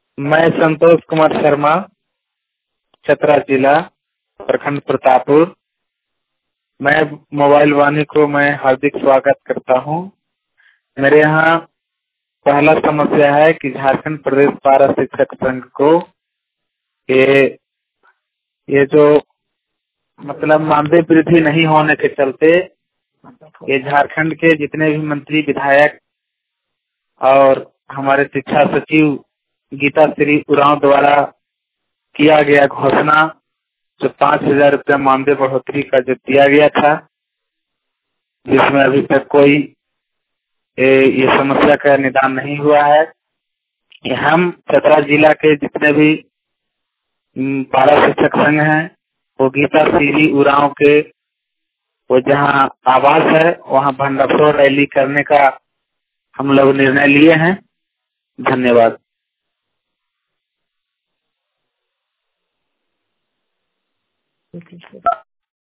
मैं संतोष कुमार शर्मा, चतरा जिला, प्रखंड प्रतापपुर। मैं मोबाइल वाणी को मैं हार्दिक स्वागत करता हूं। मेरे यहाँ पहला समस्या है कि झारखंड प्रदेश पारा शिक्षक संघ को ये जो मतलब मानदेय वृद्धि नहीं होने के चलते ये झारखंड के जितने भी मंत्री विधायक और हमारे शिक्षा सचिव गीता श्री उरांव द्वारा किया गया घोषणा जो 5,000 रुपया मानदेय बढ़ोतरी का जो दिया गया था, जिसमें अभी तक कोई ये समस्या का निदान नहीं हुआ है। हम चतरा जिला के जितने भी पारा शिक्षक संघ हैं वो गीता श्री उरांव के वो जहाँ आवास है वहाँ भंडाफोर रैली करने का हम लोग निर्णय लिए हैं। धन्यवाद।